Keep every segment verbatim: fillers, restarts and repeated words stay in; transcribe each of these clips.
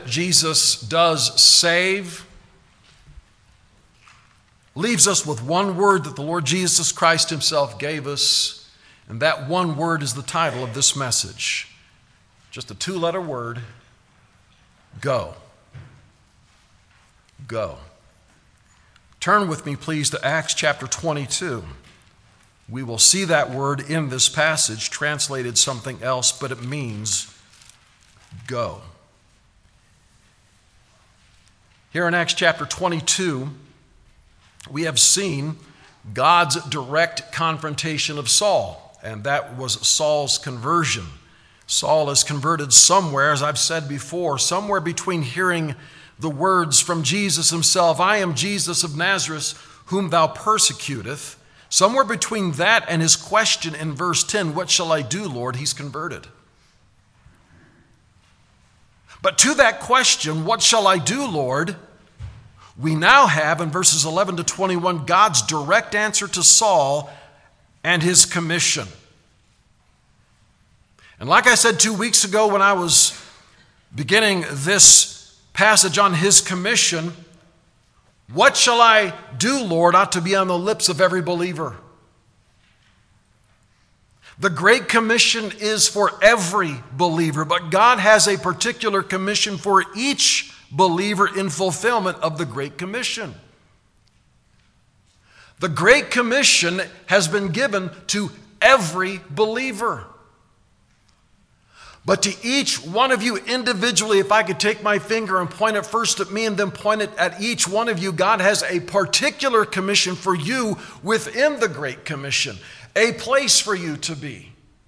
Jesus does save, leaves us with one word that the Lord Jesus Christ himself gave us, and that one word is the title of this message. Just a two-letter word, go. Go. Turn with me, please, to Acts chapter twenty-two. We will see that word in this passage translated something else, but it means go. Here in Acts chapter twenty-two, we have seen God's direct confrontation of Saul, and that was Saul's conversion. Saul is converted somewhere, as I've said before, somewhere between hearing the words from Jesus himself, I am Jesus of Nazareth, whom thou persecutest. Somewhere between that and his question in verse ten, what shall I do, Lord? He's converted. But to that question, what shall I do, Lord? We now have in verses eleven to twenty-one, God's direct answer to Saul and his commission. And like I said two weeks ago when I was beginning this passage on his commission, what shall I do, Lord, ought to be on the lips of every believer. The Great Commission is for every believer, but God has a particular commission for each believer in fulfillment of the Great Commission. The Great Commission has been given to every believer. But to each one of you individually, if I could take my finger and point it first at me and then point it at each one of you, God has a particular commission for you within the Great Commission, a place for you to be.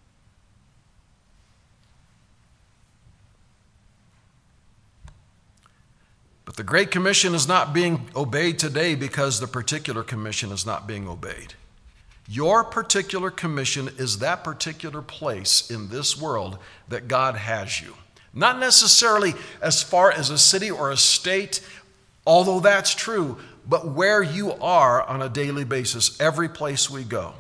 But the Great Commission is not being obeyed today because the particular commission is not being obeyed. Your particular commission is that particular place in this world that God has you. Not necessarily as far as a city or a state, although that's true, but where you are on a daily basis, every place we go.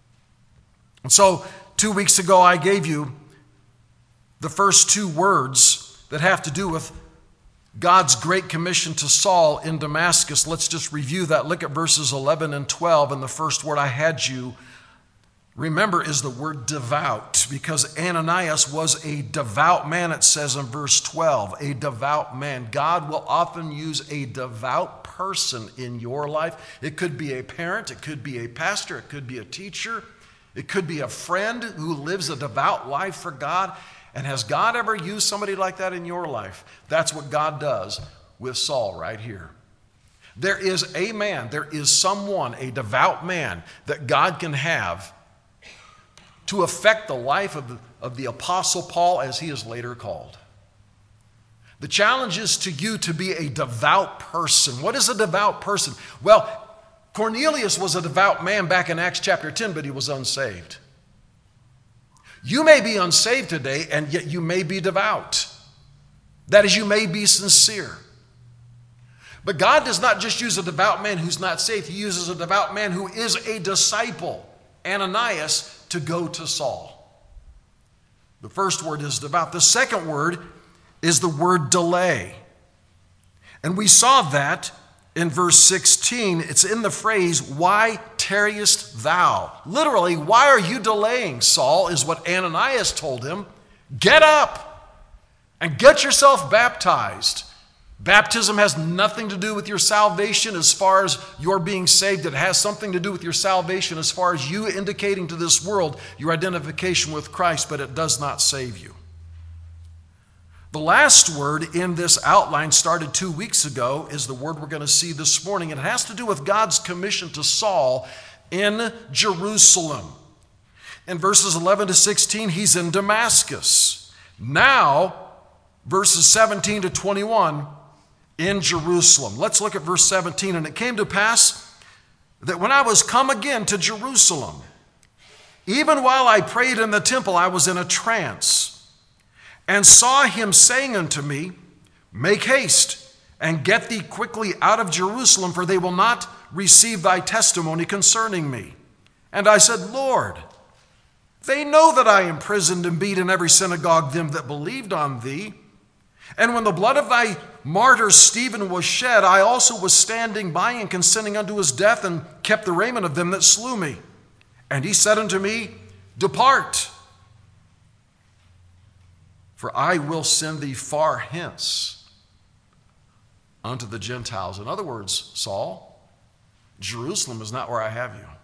And so, two weeks ago, I gave you the first two words that have to do with God's great commission to Saul in Damascus. Let's just review that. Look at verses eleven and twelve. And the first word I had you remember is the word devout, because Ananias was a devout man, it says in verse twelve. A devout man. God will often use a devout person in your life. It could be a parent, it could be a pastor, it could be a teacher, it could be a friend who lives a devout life for God. And has God ever used somebody like that in your life? That's what God does with Saul right here. There is a man, there is someone, a devout man that God can have to affect the life of the, of the Apostle Paul as he is later called. The challenge is to you to be a devout person. What is a devout person? Well, Cornelius was a devout man back in Acts chapter ten, but he was unsaved. You may be unsaved today, and yet you may be devout. That is, you may be sincere. But God does not just use a devout man who's not saved. He uses a devout man who is a disciple, Ananias, to go to Saul. The first word is devout. The second word is the word delay. And we saw that in verse sixteen. It's in the phrase, why tarriest thou? Literally, why are you delaying, Saul, is what Ananias told him. Get up and get yourself baptized. Baptism has nothing to do with your salvation as far as your being saved. It has something to do with your salvation as far as you indicating to this world your identification with Christ, but it does not save you. The last word in this outline, started two weeks ago, is the word we're going to see this morning. It has to do with God's commission to Saul in Jerusalem. In verses eleven to sixteen, he's in Damascus. Now, verses seventeen to twenty-one, in Jerusalem. Let's look at verse seventeen. And it came to pass that when I was come again to Jerusalem, even while I prayed in the temple, I was in a trance, and saw him saying unto me, make haste, and get thee quickly out of Jerusalem, for they will not receive thy testimony concerning me. And I said, Lord, they know that I imprisoned and beat in every synagogue them that believed on thee. And when the blood of thy martyr Stephen was shed, I also was standing by and consenting unto his death, and kept the raiment of them that slew me. And he said unto me, Depart, for I will send thee far hence unto the Gentiles. In other words, Saul, Jerusalem is not where I have you.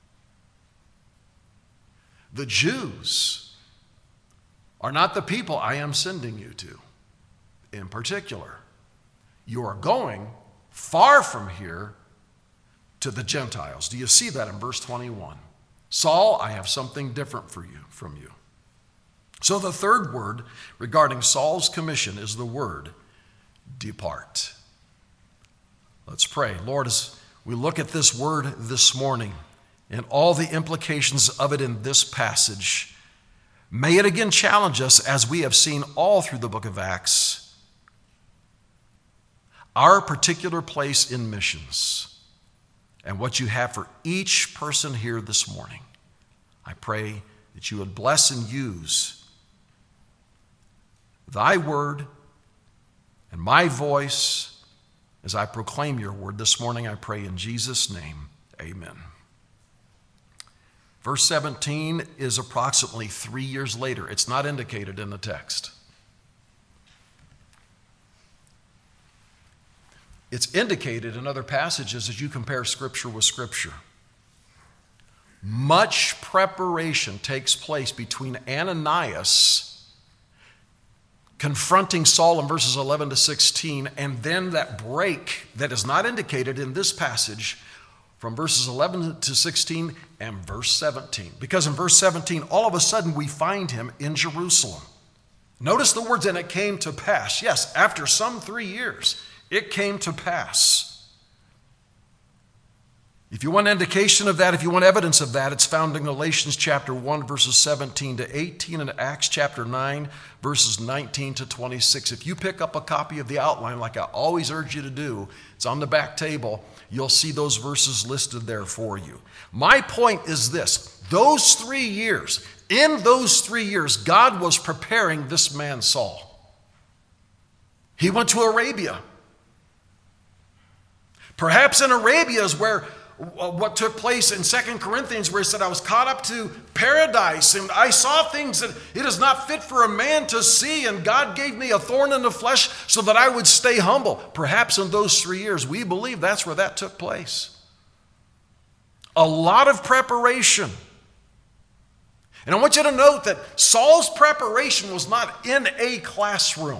The Jews are not the people I am sending you to. In particular, you are going far from here to the Gentiles. Do you see that in verse twenty-one? Saul, I have something different for you, from you. So the third word regarding Saul's commission is the word depart. Let's pray. Lord, as we look at this word this morning and all the implications of it in this passage, may it again challenge us, as we have seen all through the book of Acts, our particular place in missions and what you have for each person here this morning. I pray that you would bless and use thy word and my voice as I proclaim your word this morning. I pray in Jesus' name, amen. Verse seventeen is approximately three years later. It's not indicated in the text. It's indicated in other passages as you compare Scripture with Scripture. Much preparation takes place between Ananias confronting Saul in verses eleven to sixteen, and then that break that is not indicated in this passage from verses eleven to sixteen and verse seventeen. Because in verse seventeen, all of a sudden we find him in Jerusalem. Notice the words, and it came to pass. Yes, after some three years, it came to pass. If you want indication of that, if you want evidence of that, it's found in Galatians chapter one, verses seventeen to eighteen, and Acts chapter nine, verses nineteen to twenty-six. If you pick up a copy of the outline, like I always urge you to do, it's on the back table, you'll see those verses listed there for you. My point is this: those three years, in those three years, God was preparing this man Saul. He went to Arabia. Perhaps in Arabia is where what took place in Second Corinthians, where he said, I was caught up to paradise and I saw things that it is not fit for a man to see, and God gave me a thorn in the flesh so that I would stay humble. Perhaps in those three years, we believe that's where that took place. A lot of preparation. And I want you to note that Saul's preparation was not in a classroom.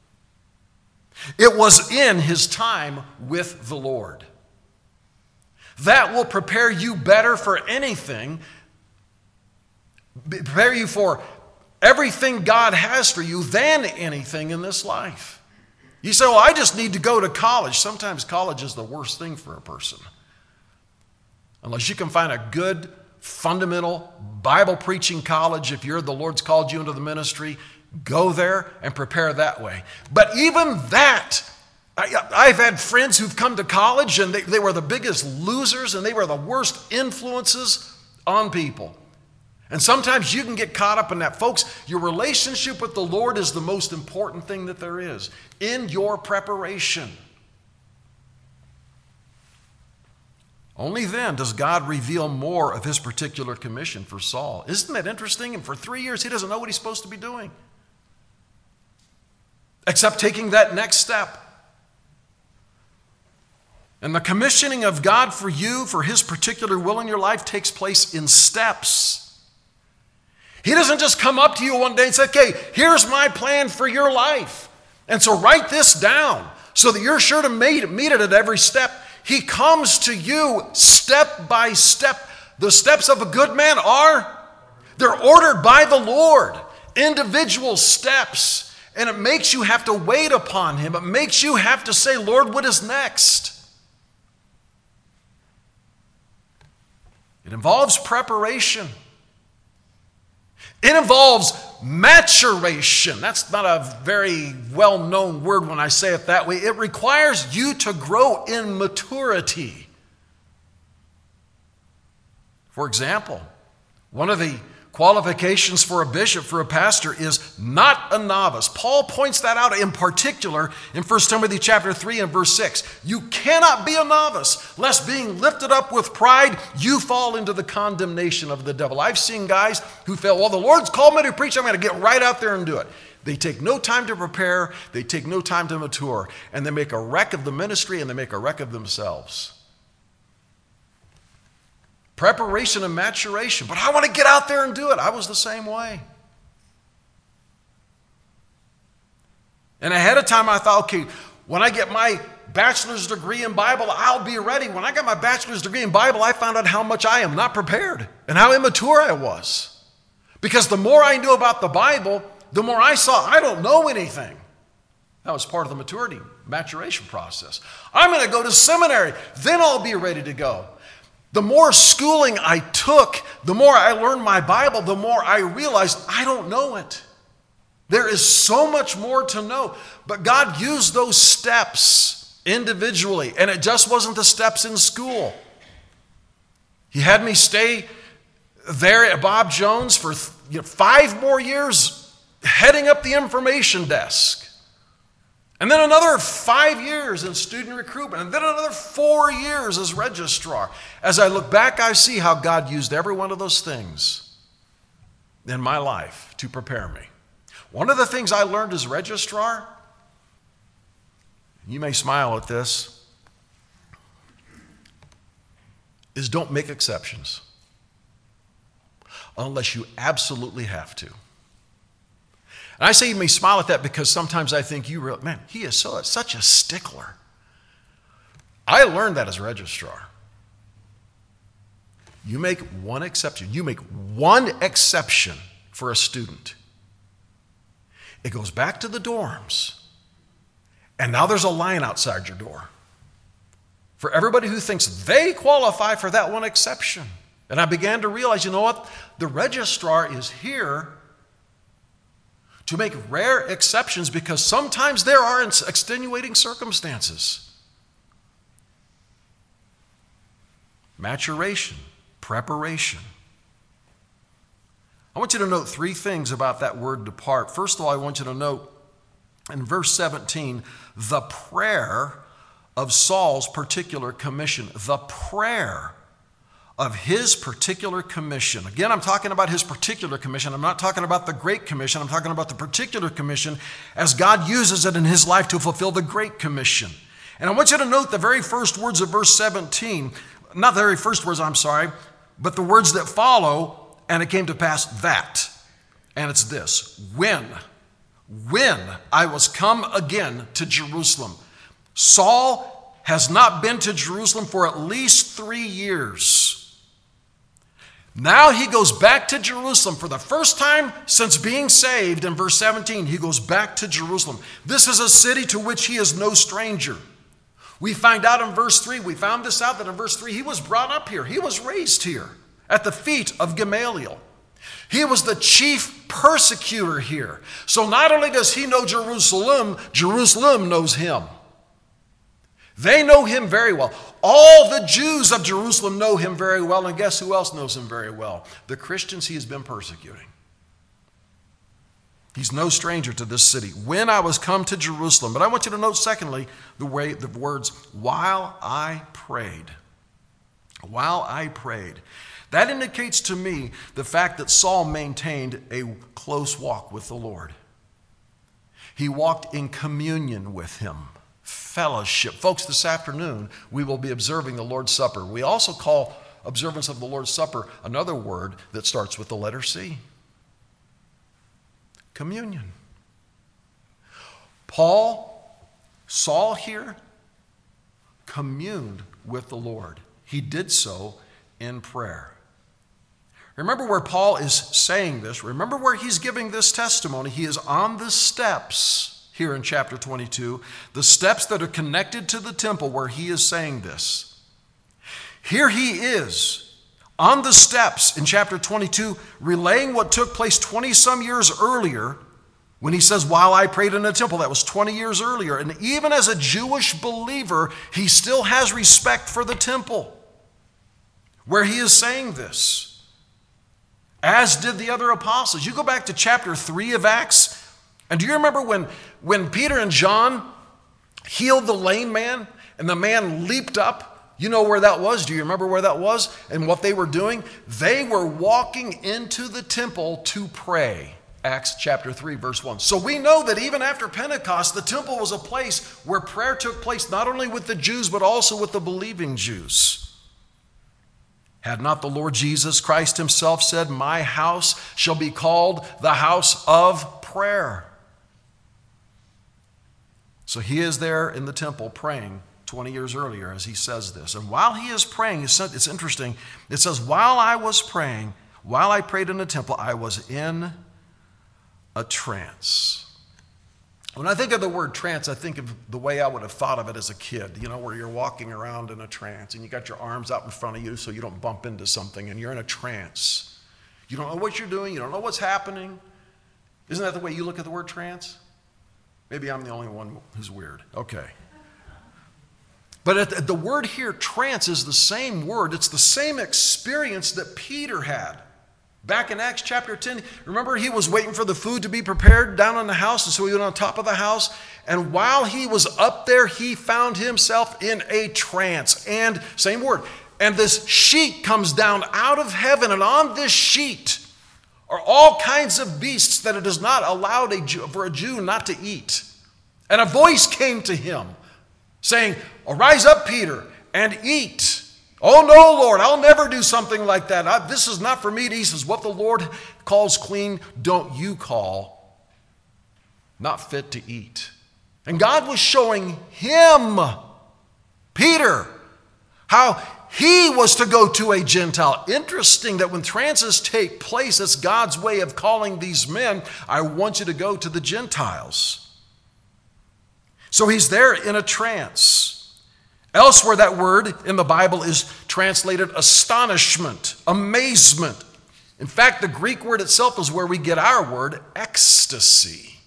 It was in his time with the Lord. That will prepare you better for anything, prepare you for everything God has for you than anything in this life. You say, well, I just need to go to college. Sometimes college is the worst thing for a person. Unless you can find a good, fundamental, Bible-preaching college, if you're the Lord's called you into the ministry, go there and prepare that way. But even that, I, I've had friends who've come to college and they, they were the biggest losers and they were the worst influences on people. And sometimes you can get caught up in that. Folks, your relationship with the Lord is the most important thing that there is in your preparation. Only then does God reveal more of his particular commission for Saul. Isn't that interesting? And for three years, he doesn't know what he's supposed to be doing, except taking that next step. And the commissioning of God for you, for his particular will in your life, takes place in steps. He doesn't just come up to you one day and say, okay, here's my plan for your life. And so write this down so that you're sure to meet it at every step. He comes to you step by step. The steps of a good man are, they're ordered by the Lord. Individual steps. And it makes you have to wait upon him. It makes you have to say, Lord, what is next? It involves preparation. It involves maturation. That's not a very well-known word when I say it that way. It requires you to grow in maturity. For example, one of the qualifications for a bishop, for a pastor, is not a novice. Paul points that out in particular in First Timothy chapter three and verse six. You cannot be a novice, lest being lifted up with pride, you fall into the condemnation of the devil. I've seen guys who feel, well, the Lord's called me to preach, I'm going to get right out there and do it. They take no time to prepare, they take no time to mature, and they make a wreck of the ministry and they make a wreck of themselves. Preparation and maturation. But I want to get out there and do it. I was the same way. And ahead of time I thought, okay, when I get my bachelor's degree in Bible, I'll be ready. When I got my bachelor's degree in Bible, I found out how much I am not prepared and how immature I was. Because the more I knew about the Bible, the more I saw I don't know anything. That was part of the maturity, maturation process. I'm going to go to seminary, then I'll be ready to go. The more schooling I took, the more I learned my Bible, the more I realized I don't know it. There is so much more to know. But God used those steps individually, and it just wasn't the steps in school. He had me stay there at Bob Jones for you know, five more years, heading up the information desk. And then another five years in student recruitment, and then another four years as registrar. As I look back, I see how God used every one of those things in my life to prepare me. One of the things I learned as registrar, you may smile at this, is don't make exceptions unless you absolutely have to. And I say you may smile at that because sometimes I think you realize, man, he is so, such a stickler. I learned that as registrar. You make one exception. You make one exception for a student. It goes back to the dorms. And now there's a line outside your door for everybody who thinks they qualify for that one exception. And I began to realize, you know what? The registrar is here to make rare exceptions because sometimes there are extenuating circumstances. Maturation, preparation. I want you to note three things about that word depart. First of all, I want you to note in verse seventeen, the prayer of Saul's particular commission. The prayer of his particular commission. Again, I'm talking about his particular commission. I'm not talking about the Great Commission. I'm talking about the particular commission as God uses it in his life to fulfill the Great Commission. And I want you to note the very first words of verse seventeen. Not the very first words, I'm sorry, but the words that follow, and it came to pass that. And it's this, when, when I was come again to Jerusalem. Saul has not been to Jerusalem for at least three years. Now he goes back to Jerusalem for the first time since being saved. In verse seventeen, he goes back to Jerusalem. This is a city to which he is no stranger. We find out in verse three, we found this out that in verse three, he was brought up here. He was raised here at the feet of Gamaliel. He was the chief persecutor here. So not only does he know Jerusalem, Jerusalem knows him. They know him very well. All the Jews of Jerusalem know him very well, and guess who else knows him very well? The Christians he has been persecuting. He's no stranger to this city. When I was come to Jerusalem. But I want you to note, secondly, the way the words, while I prayed. While I prayed. That indicates to me the fact that Saul maintained a close walk with the Lord. He walked in communion with him. Fellowship. Folks, this afternoon we will be observing the Lord's Supper. We also call observance of the Lord's Supper another word that starts with the letter C. Communion. Paul, Saul here, communed with the Lord. He did so in prayer. Remember where Paul is saying this. Remember where he's giving this testimony. He is on the steps here in chapter twenty-two, the steps that are connected to the temple where he is saying this. Here he is on the steps in chapter twenty-two, relaying what took place twenty some years earlier when he says, while I prayed in the temple. That was twenty years earlier. And even as a Jewish believer, he still has respect for the temple where he is saying this. as did the other apostles. You go back to chapter three of Acts, and do you remember when, when Peter and John healed the lame man, and the man leaped up? You know where that was? Do you remember where that was and what they were doing? They were walking into the temple to pray. Acts chapter three, verse one. So we know that even after Pentecost, the temple was a place where prayer took place, not only with the Jews, but also with the believing Jews. Had not the Lord Jesus Christ himself said, "My house shall be called the house of prayer"? So he is there in the temple praying twenty years earlier as he says this. And while he is praying, it's interesting, it says, while I was praying, while I prayed in the temple, I was in a trance. When I think of the word trance, I think of the way I would have thought of it as a kid, you know, where you're walking around in a trance and you got your arms out in front of you so you don't bump into something, and you're in a trance. You don't know what you're doing. You don't know what's happening. Isn't that the way you look at the word trance? Maybe I'm the only one who's weird. Okay. But the word here, trance, is the same word. It's the same experience that Peter had. Back in Acts chapter ten, remember he was waiting for the food to be prepared down in the house, and so he went on top of the house. And while he was up there, he found himself in a trance. And, same word, and this sheet comes down out of heaven, and on this sheet are all kinds of beasts that it is not allowed a Jew, for a Jew not to eat. And a voice came to him saying, "Arise up, Peter, and eat." "Oh no, Lord, I'll never do something like that. I, this is not for me to eat. This is what the Lord calls clean, don't you call not fit to eat." And God was showing him, Peter, how he was to go to a Gentile. Interesting that when trances take place, it's God's way of calling these men, I want you to go to the Gentiles. So he's there in a trance. Elsewhere, that word in the Bible is translated astonishment, amazement. In fact, the Greek word itself is where we get our word ecstasy,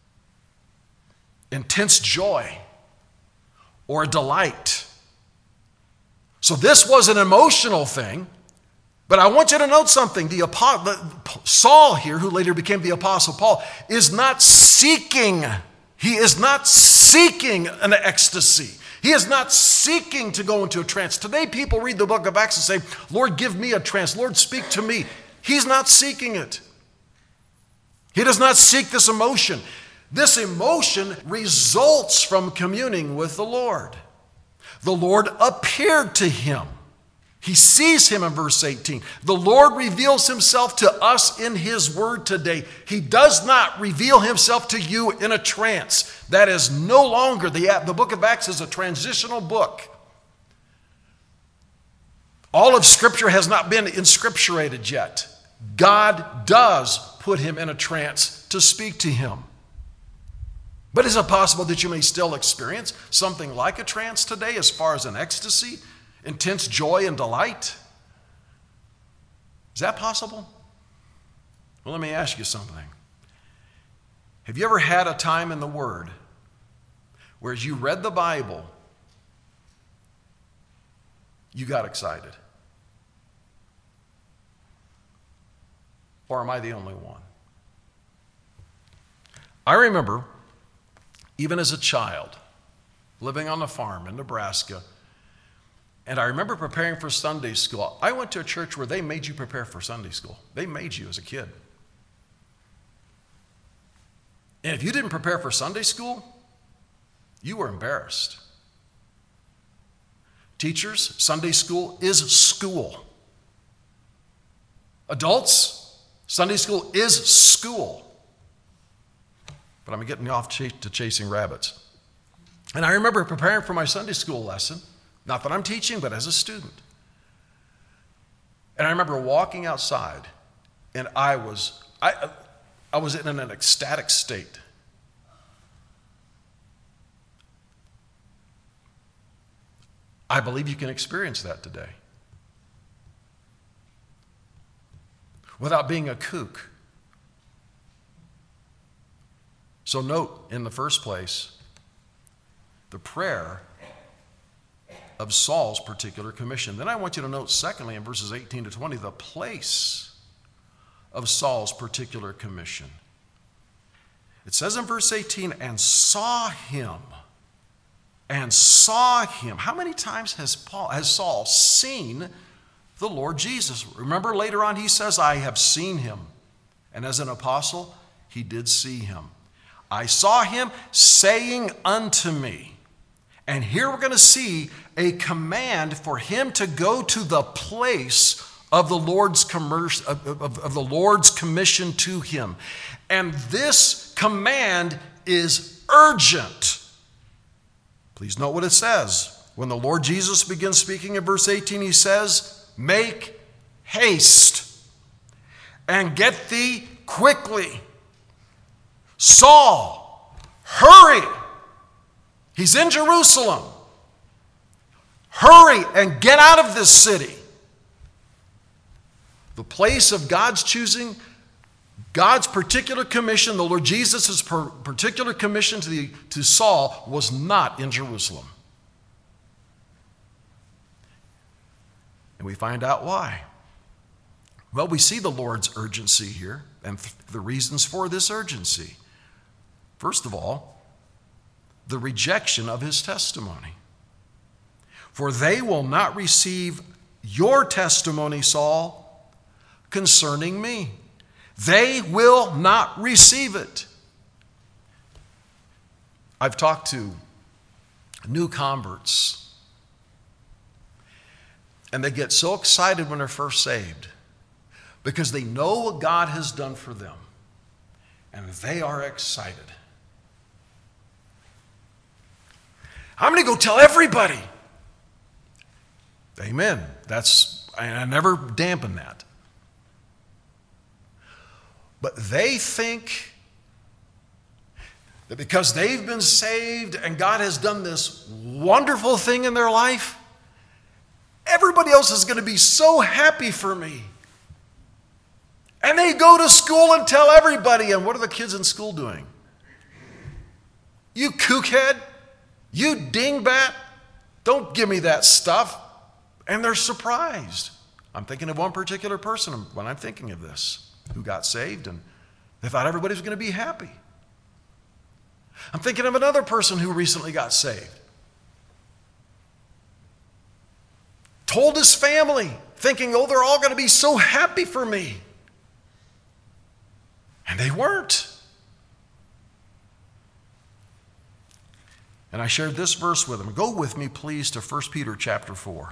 intense joy, or delight. So this was an emotional thing, but I want you to note something. The Saul here, who later became the Apostle Paul, is not seeking. He is not seeking an ecstasy. He is not seeking to go into a trance. Today, people read the book of Acts and say, "Lord, give me a trance. Lord, speak to me." He's not seeking it. He does not seek this emotion. This emotion results from communing with the Lord. The Lord appeared to him. He sees him in verse eighteen. The Lord reveals himself to us in his word today. He does not reveal himself to you in a trance. That is no longer, the, the book of Acts is a transitional book. All of Scripture has not been inscripturated yet. God does put him in a trance to speak to him. But is it possible that you may still experience something like a trance today as far as an ecstasy? Intense joy and delight? Is that possible? Well, let me ask you something. Have you ever had a time in the Word where as you read the Bible, you got excited? Or am I the only one? I remember, even as a child, living on a farm in Nebraska, and I remember preparing for Sunday school. I went to a church where they made you prepare for Sunday school. They made you as a kid. And if you didn't prepare for Sunday school, you were embarrassed. Teachers, Sunday school is school. Adults, Sunday school is school. But I'm getting off ch- to chasing rabbits. And I remember preparing for my Sunday school lesson. Not that I'm teaching, but as a student. And I remember walking outside, and I was, I, I was in an ecstatic state. I believe you can experience that today. Without being a kook. So note, in the first place, the prayer of Saul's particular commission. Then I want you to note, secondly, in verses eighteen to twenty, the place of Saul's particular commission. It says in verse eighteen, and saw him, and saw him. How many times has Paul, has Saul seen the Lord Jesus? Remember later on he says, I have seen him. And as an apostle, he did see him. I saw him saying unto me. And here we're going to see a command for him to go to the place of the Lord's commerce, of, of, of the Lord's commission to him. And this command is urgent. Please note what it says. When the Lord Jesus begins speaking in verse eighteen, he says, make haste and get thee quickly. Saul, hurry. He's in Jerusalem. Hurry and get out of this city. The place of God's choosing, God's particular commission, the Lord Jesus' particular commission to, the, to Saul was not in Jerusalem. And we find out why. Well, we see the Lord's urgency here and th- the reasons for this urgency. First of all, the rejection of his testimony. For they will not receive your testimony, Saul, concerning me. They will not receive it. I've talked to new converts, and they get so excited when they're first saved because they know what God has done for them, and they are excited. I'm going to go tell everybody. Amen. That's, I never dampen that. But they think that because they've been saved and God has done this wonderful thing in their life, everybody else is going to be so happy for me. And they go to school and tell everybody. And what are the kids in school doing? You kookhead. You dingbat, don't give me that stuff. And they're surprised. I'm thinking of one particular person when I'm thinking of this, who got saved, and they thought everybody was going to be happy. I'm thinking of another person who recently got saved. Told his family, thinking, oh, they're all going to be so happy for me. And they weren't. And I shared this verse with them. Go with me, please, to First Peter chapter four.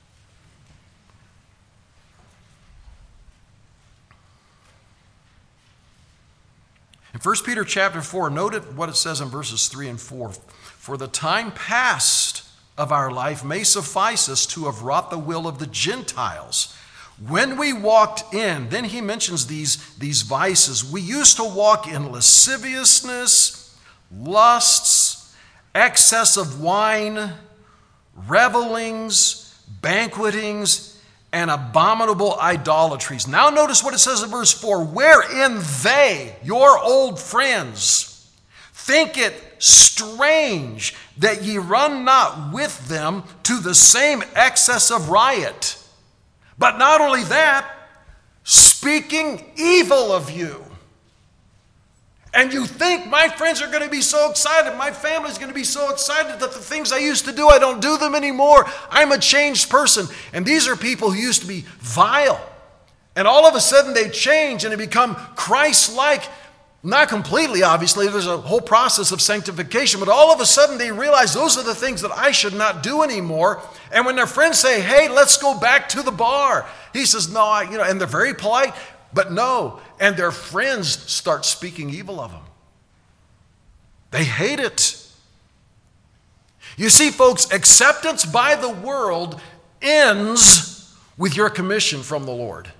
In First Peter chapter four, note what it says in verses three and four. For the time past of our life may suffice us to have wrought the will of the Gentiles. When we walked in, then he mentions these, these vices. We used to walk in lasciviousness, lusts, excess of wine, revelings, banquetings, and abominable idolatries. Now notice what it says in verse four. Wherein they, your old friends, think it strange that ye run not with them to the same excess of riot. But not only that, speaking evil of you. And you think my friends are going to be so excited, my family's going to be so excited that the things I used to do, I don't do them anymore. I'm a changed person. And these are people who used to be vile. And all of a sudden they change and they become Christ-like. Not completely, obviously. There's a whole process of sanctification. But all of a sudden they realize those are the things that I should not do anymore. And when their friends say, hey, let's go back to the bar. He says, no, I, you know, and they're very polite. But no, and their friends start speaking evil of them. They hate it. You see, folks, acceptance by the world ends with your commission from the Lord.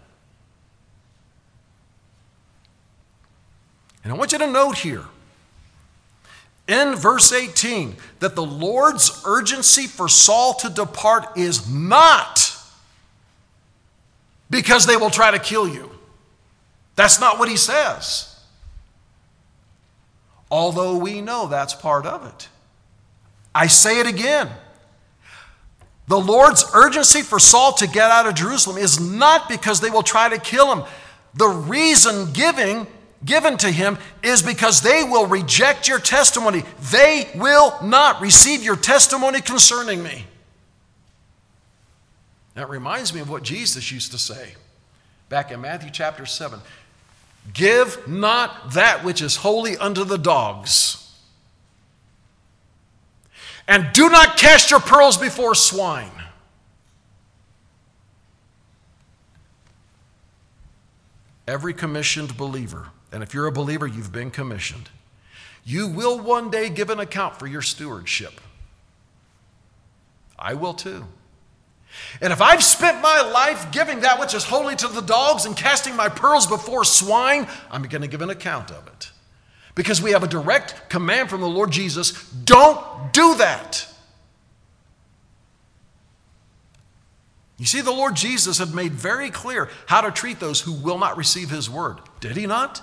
And I want you to note here, in verse eighteen, that the Lord's urgency for Saul to depart is not because they will try to kill you. That's not what he says. Although we know that's part of it. I say it again. The Lord's urgency for Saul to get out of Jerusalem is not because they will try to kill him. The reason giving given to him is because they will reject your testimony. They will not receive your testimony concerning me. That reminds me of what Jesus used to say back in Matthew chapter seven. Give not that which is holy unto the dogs, and do not cast your pearls before swine. Every commissioned believer, and if you're a believer, you've been commissioned, you will one day give an account for your stewardship. I will too. And if I've spent my life giving that which is holy to the dogs and casting my pearls before swine, I'm going to give an account of it. Because we have a direct command from the Lord Jesus, don't do that. You see, the Lord Jesus had made very clear how to treat those who will not receive his word. Did he not?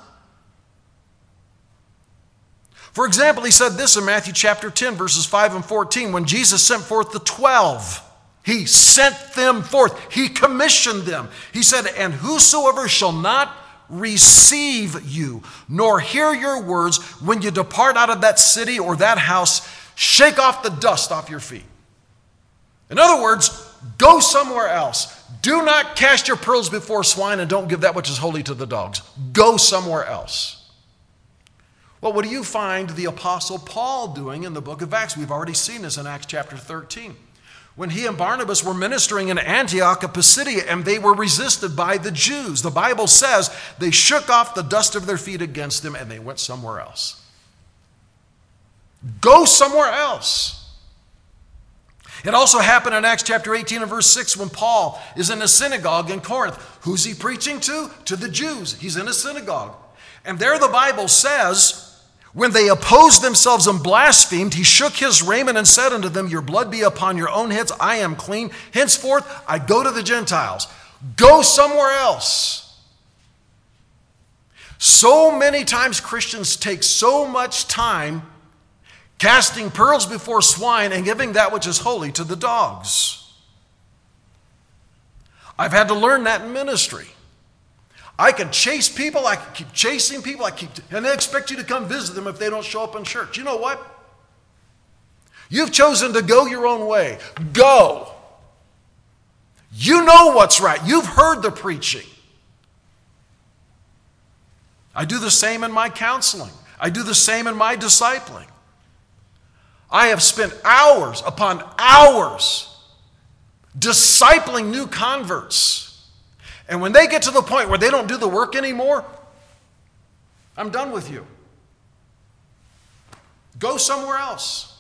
For example, he said this in Matthew chapter ten, verses five and fourteen, when Jesus sent forth the twelve. He sent them forth. He commissioned them. He said, and whosoever shall not receive you, nor hear your words, when you depart out of that city or that house, shake off the dust off your feet. In other words, go somewhere else. Do not cast your pearls before swine, and don't give that which is holy to the dogs. Go somewhere else. Well, what do you find the Apostle Paul doing in the book of Acts? We've already seen this in Acts chapter thirteen. When he and Barnabas were ministering in Antioch of Pisidia, and they were resisted by the Jews, the Bible says they shook off the dust of their feet against them and they went somewhere else. Go somewhere else. It also happened in Acts chapter eighteen and verse six when Paul is in a synagogue in Corinth. Who's he preaching to? To the Jews. He's in a synagogue. And there the Bible says, when they opposed themselves and blasphemed, he shook his raiment and said unto them, your blood be upon your own heads. I am clean. Henceforth, I go to the Gentiles. Go somewhere else. So many times Christians take so much time casting pearls before swine and giving that which is holy to the dogs. I've had to learn that in ministry. I can chase people, I can keep chasing people, I keep, and they expect you to come visit them if they don't show up in church. You know what? You've chosen to go your own way. Go. You know what's right. You've heard the preaching. I do the same in my counseling. I do the same in my discipling. I have spent hours upon hours discipling new converts. And when they get to the point where they don't do the work anymore, I'm done with you. Go somewhere else.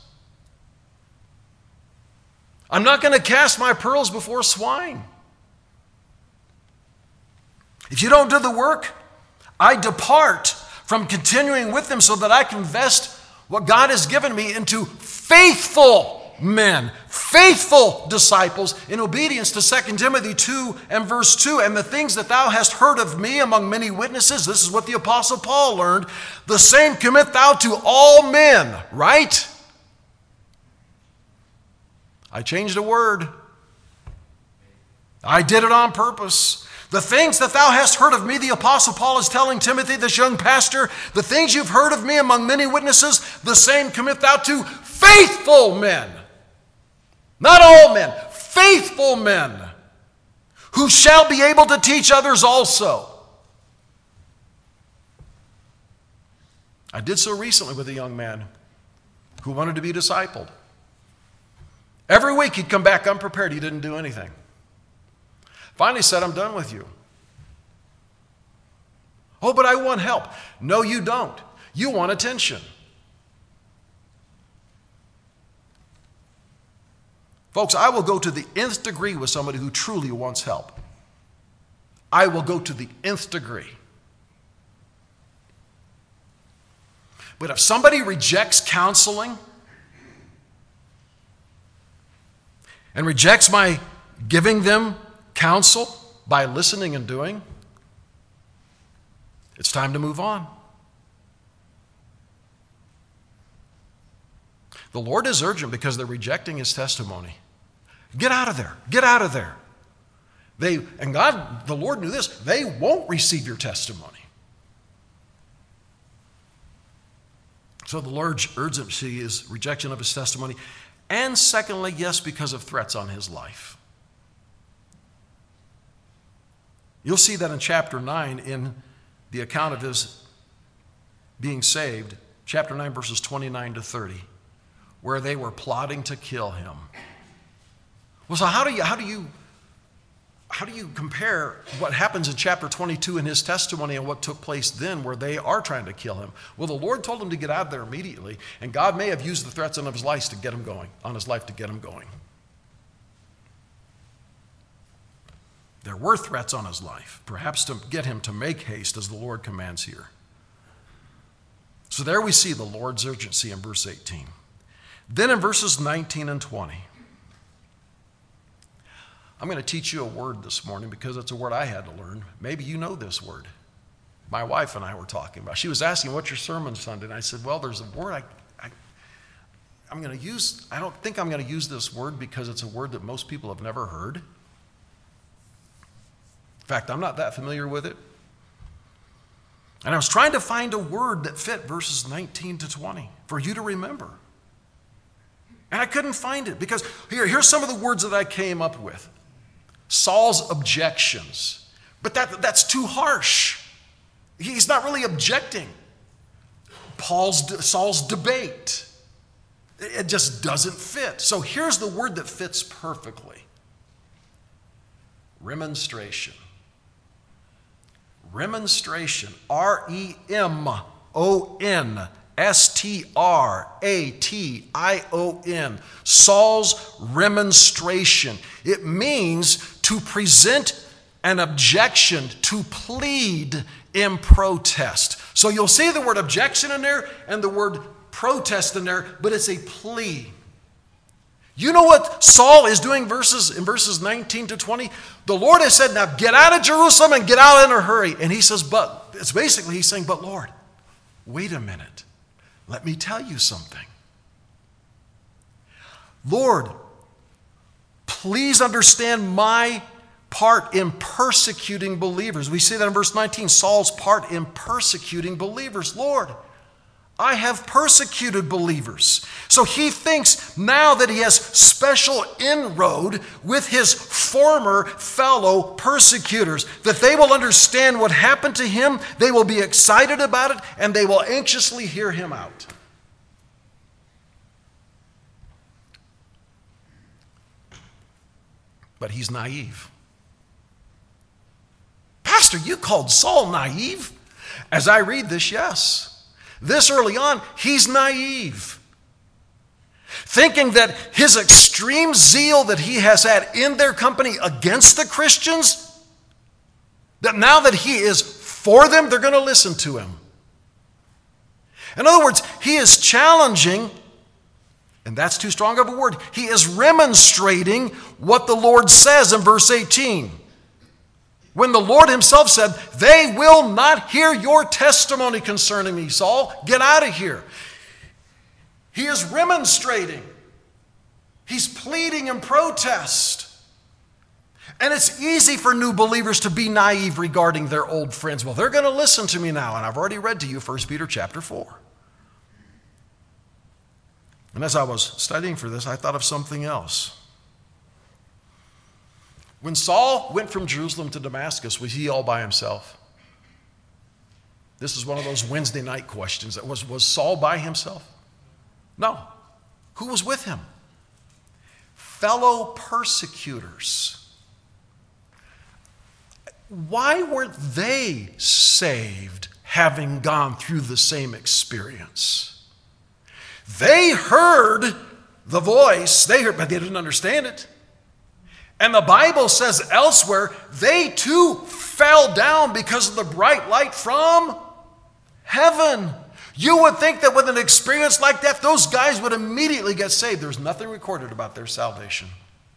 I'm not going to cast my pearls before swine. If you don't do the work, I depart from continuing with them so that I can invest what God has given me into faithful men, faithful disciples, in obedience to Second Timothy two and verse two. And the things that thou hast heard of me among many witnesses, this is what the Apostle Paul learned, the same commit thou to all men, right? I changed a word. I did it on purpose. The things that thou hast heard of me, the Apostle Paul is telling Timothy, this young pastor, the things you've heard of me among many witnesses, the same commit thou to faithful men. Not all men, faithful men, who shall be able to teach others also. I did so recently with a young man who wanted to be discipled. Every week he'd come back unprepared. He didn't do anything. Finally said, I'm done with you. Oh, but I want help. No, you don't. You want attention. Folks, I will go to the nth degree with somebody who truly wants help. I will go to the nth degree. But if somebody rejects counseling and rejects my giving them counsel by listening and doing, it's time to move on. The Lord is urgent because they're rejecting his testimony. Get out of there. Get out of there. They, and God, the Lord knew this, they won't receive your testimony. So the Lord's urgency is rejection of his testimony. And secondly, yes, because of threats on his life. You'll see that in chapter nine in the account of his being saved, chapter nine, verses twenty-nine to thirty, where they were plotting to kill him. Well, so how do you, how do you, how do you compare what happens in chapter twenty-two in his testimony and what took place then where they are trying to kill him? Well, the Lord told him to get out of there immediately, and God may have used the threats on his life to get him going, on his life to get him going. There were threats on his life, perhaps to get him to make haste as the Lord commands here. So there we see the Lord's urgency in verse eighteen. Then in verses nineteen and twenty, I'm going to teach you a word this morning because it's a word I had to learn. Maybe you know this word. My wife and I were talking about. She was asking, what's your sermon Sunday? And I said, well, there's a word I, I, I'm going to use. I don't think I'm going to use this word because it's a word that most people have never heard. In fact, I'm not that familiar with it. And I was trying to find a word that fit verses nineteen to twenty for you to remember. And I couldn't find it because here, here's some of the words that I came up with. Saul's objections. But that, that's too harsh. He's not really objecting. Paul's, Saul's debate. It just doesn't fit. So here's the word that fits perfectly. Remonstration. Remonstration. R E M O N S T R A T I O N. Saul's remonstration. It means to present an objection, to plead in protest. So you'll see the word objection in there and the word protest in there, but it's a plea. You know what Saul is doing verses in verses nineteen to twenty? The Lord has said, now get out of Jerusalem and get out in a hurry. And he says, but, it's basically he's saying, but Lord, wait a minute. Let me tell you something. Lord, please understand my part in persecuting believers. We see that in verse nineteen, Saul's part in persecuting believers. Lord, I have persecuted believers. So he thinks now that he has special inroad with his former fellow persecutors, that they will understand what happened to him, they will be excited about it, and they will anxiously hear him out. But he's naive. Pastor, you called Saul naive? As I read this, yes. This early on, he's naive. Thinking that his extreme zeal that he has had in their company against the Christians, that now that he is for them, they're going to listen to him. In other words, he is challenging, and that's too strong of a word, he is remonstrating what the Lord says in verse eighteen. When the Lord himself said, they will not hear your testimony concerning me, Saul. Get out of here. He is remonstrating. He's pleading in protest. And it's easy for new believers to be naive regarding their old friends. Well, they're going to listen to me now, and I've already read to you First Peter chapter four. And as I was studying for this, I thought of something else. When Saul went from Jerusalem to Damascus, was he all by himself? This is one of those Wednesday night questions. Was, was Saul by himself? No. Who was with him? Fellow persecutors. Why weren't they saved having gone through the same experience? They heard the voice, they heard, but they didn't understand it. And the Bible says elsewhere, they too fell down because of the bright light from heaven. You would think that with an experience like that, those guys would immediately get saved. There's nothing recorded about their salvation.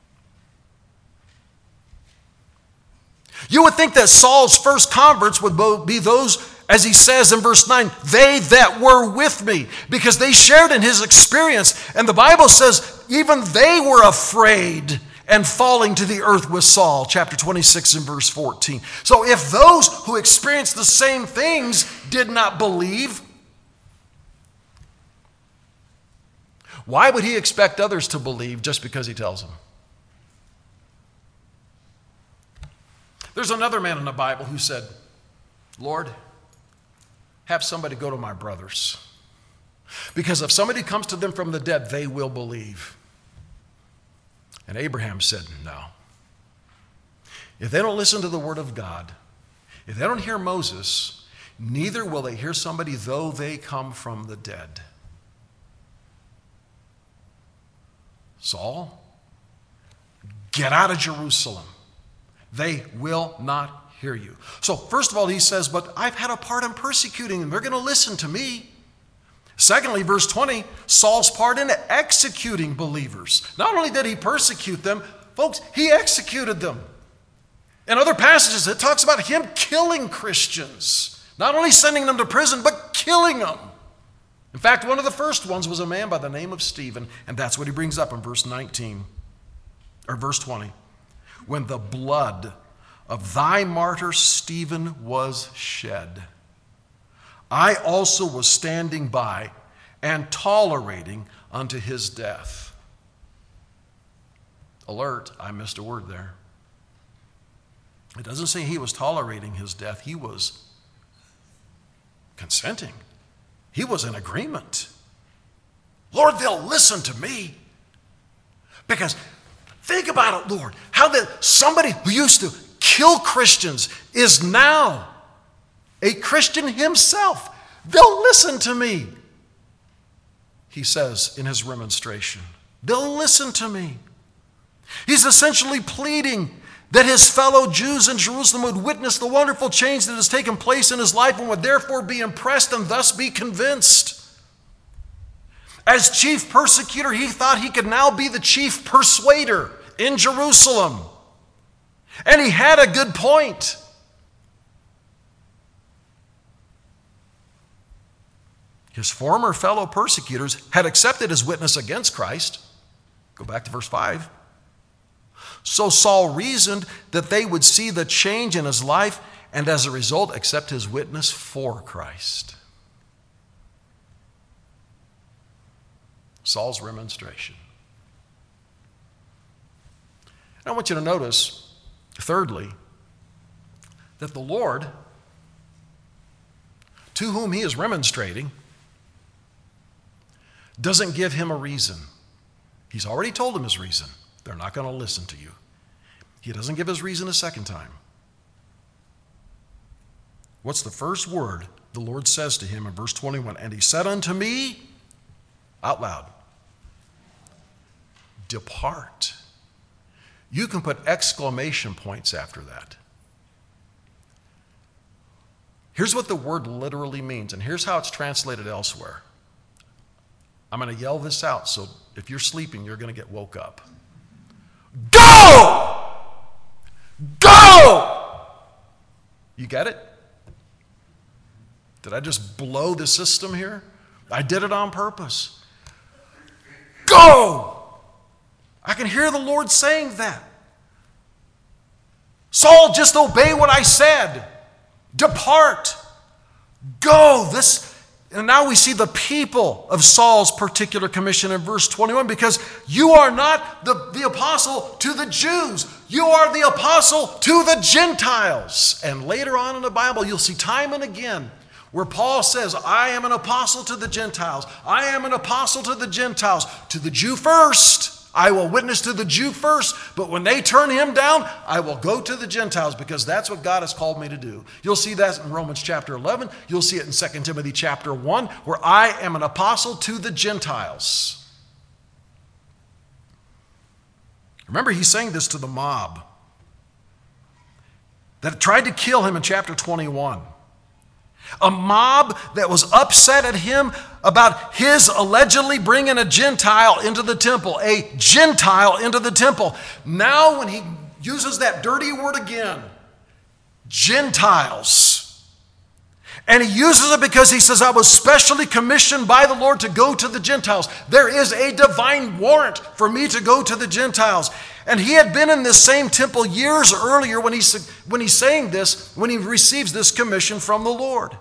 You would think that Saul's first converts would be those, as he says in verse nine, they that were with me, because they shared in his experience. And the Bible says even they were afraid and falling to the earth with Saul, chapter twenty-six and verse fourteen. So if those who experienced the same things did not believe, why would he expect others to believe just because he tells them? There's another man in the Bible who said, Lord, have somebody go to my brothers, because if somebody comes to them from the dead, they will believe. And Abraham said, no. If they don't listen to the word of God, if they don't hear Moses, neither will they hear somebody though they come from the dead. Saul, get out of Jerusalem. They will not hear you. So first of all, he says, but I've had a part in persecuting them. They're going to listen to me. Secondly, verse twenty, Saul's part in executing believers. Not only did he persecute them, folks, he executed them. In other passages, it talks about him killing Christians. Not only sending them to prison, but killing them. In fact, one of the first ones was a man by the name of Stephen, and that's what he brings up in verse nineteen, or verse twenty. When the blood of thy martyr Stephen was shed, I also was standing by and tolerating unto his death. Alert, I missed a word there. It doesn't say he was tolerating his death. He was consenting. He was in agreement. Lord, they'll listen to me. Because think about it, Lord, how that somebody who used to kill Christians is now a Christian himself. They'll listen to me, he says in his remonstration. They'll listen to me. He's essentially pleading that his fellow Jews in Jerusalem would witness the wonderful change that has taken place in his life and would therefore be impressed and thus be convinced. As chief persecutor, he thought he could now be the chief persuader in Jerusalem. And he had a good point. His former fellow persecutors had accepted his witness against Christ. Go back to verse five. So Saul reasoned that they would see the change in his life and as a result accept his witness for Christ. Saul's remonstration. I want you to notice, thirdly, that the Lord, to whom he is remonstrating, doesn't give him a reason. He's already told him his reason. They're not going to listen to you. He doesn't give his reason a second time. What's the first word the Lord says to him in verse twenty-one? And he said unto me, out loud, depart. You can put exclamation points after that. Here's what the word literally means, and here's how it's translated elsewhere. I'm going to yell this out, so if you're sleeping, you're going to get woke up. Go! Go! You get it? Did I just blow the system here? I did it on purpose. Go! I can hear the Lord saying that. Saul, just obey what I said. Depart. Go. This, and now we see the people of Saul's particular commission in verse twenty-one, because you are not the, the apostle to the Jews. You are the apostle to the Gentiles. And later on in the Bible, you'll see time and again where Paul says, I am an apostle to the Gentiles. I am an apostle to the Gentiles. To the Jew first. I will witness to the Jew first, but when they turn him down, I will go to the Gentiles, because that's what God has called me to do. You'll see that in Romans chapter eleven. You'll see it in Second Timothy chapter one, where I am an apostle to the Gentiles. Remember, he's saying this to the mob that tried to kill him in chapter twenty-one. A mob that was upset at him about his allegedly bringing a Gentile into the temple, a Gentile into the temple. Now when he uses that dirty word again, Gentiles, And he uses it because he says, I was specially commissioned by the Lord to go to the Gentiles. There is a divine warrant for me to go to the Gentiles. And he had been in this same temple years earlier when, he, when he's saying this, when he receives this commission from the Lord.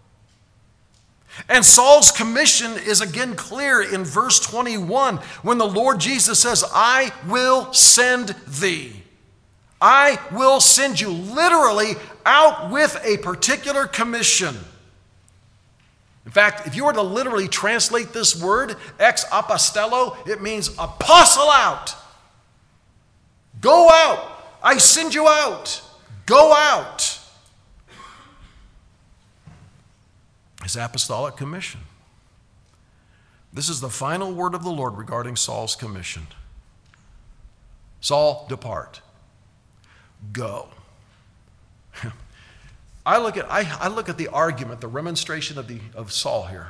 And Saul's commission is again clear in verse twenty-one when the Lord Jesus says, I will send thee. I will send you literally out with a particular commission. In fact, if you were to literally translate this word, ex apostello, it means apostle out. Go out. I send you out. Go out. His apostolic commission. This is the final word of the Lord regarding Saul's commission. Saul, depart. Go. I look at I, I look at the argument, the remonstration of the of Saul here,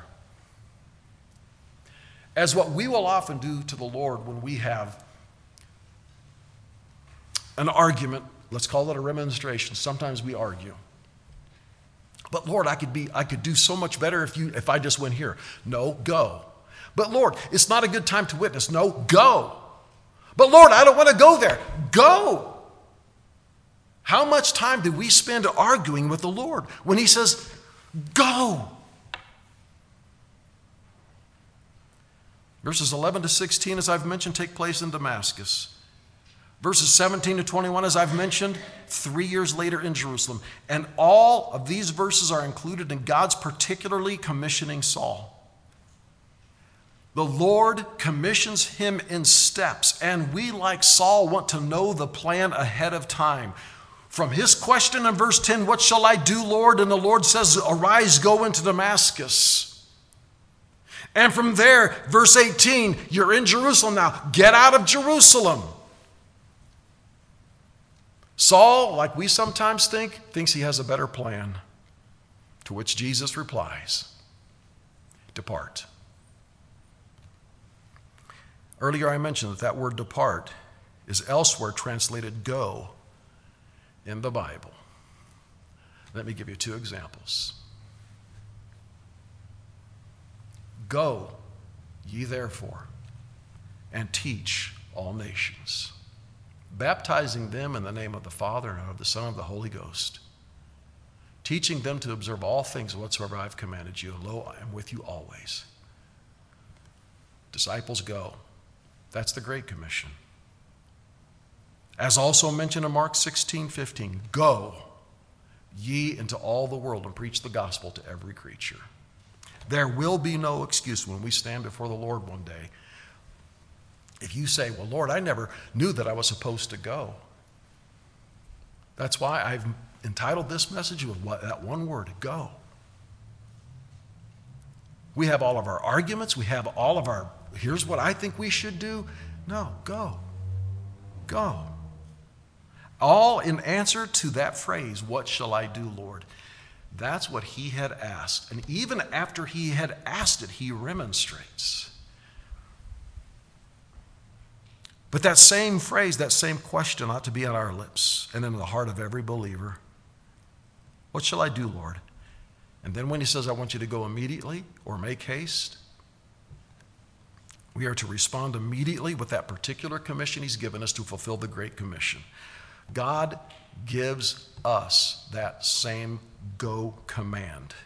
as what we will often do to the Lord when we have an argument. Let's call it a remonstration. Sometimes we argue. But Lord, I could be I could do so much better if you if I just went here. No, go. But Lord, it's not a good time to witness. No, go. But Lord, I don't want to go there. Go. How much time do we spend arguing with the Lord when he says, go? Verses eleven to sixteen, as I've mentioned, take place in Damascus. Verses seventeen to twenty-one, as I've mentioned, three years later in Jerusalem. And all of these verses are included in God's particularly commissioning Saul. The Lord commissions him in steps, and we, like Saul, want to know the plan ahead of time. From his question in verse ten, what shall I do, Lord? And the Lord says, arise, go into Damascus. And from there, verse eighteen, you're in Jerusalem now. Get out of Jerusalem. Saul, like we sometimes think, thinks he has a better plan. To which Jesus replies, depart. Earlier I mentioned that that word depart is elsewhere translated go in the Bible. Let me give you two examples. Go ye therefore and teach all nations, baptizing them in the name of the Father and of the Son and of the Holy Ghost, teaching them to observe all things whatsoever I have commanded you. Lo, I am with you always. Disciples, go. That's the Great Commission. As also mentioned in Mark sixteen fifteen, go ye into all the world and preach the gospel to every creature. There will be no excuse when we stand before the Lord one day. If you say, well, Lord, I never knew that I was supposed to go. That's why I've entitled this message with that one word, go. We have all of our arguments. We have all of our, here's what I think we should do. No, go. Go. All in answer to that phrase, what shall I do, Lord? That's what he had asked. And even after he had asked it, he remonstrates. But that same phrase, that same question ought to be on our lips and in the heart of every believer. What shall I do, Lord? And then when he says, I want you to go immediately or make haste, we are to respond immediately with that particular commission he's given us to fulfill the Great Commission. God gives us that same go command.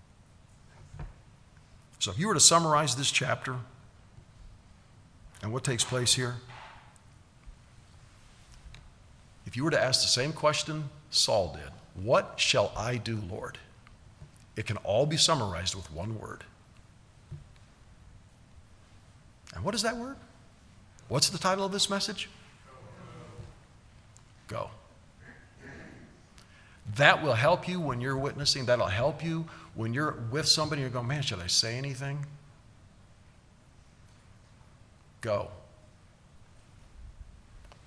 So if you were to summarize this chapter and what takes place here, if you were to ask the same question Saul did, what shall I do, Lord? It can all be summarized with one word. And what is that word? What's the title of this message? Go. That will help you when you're witnessing. That'll help you when you're with somebody and you're going, man, should I say anything? Go.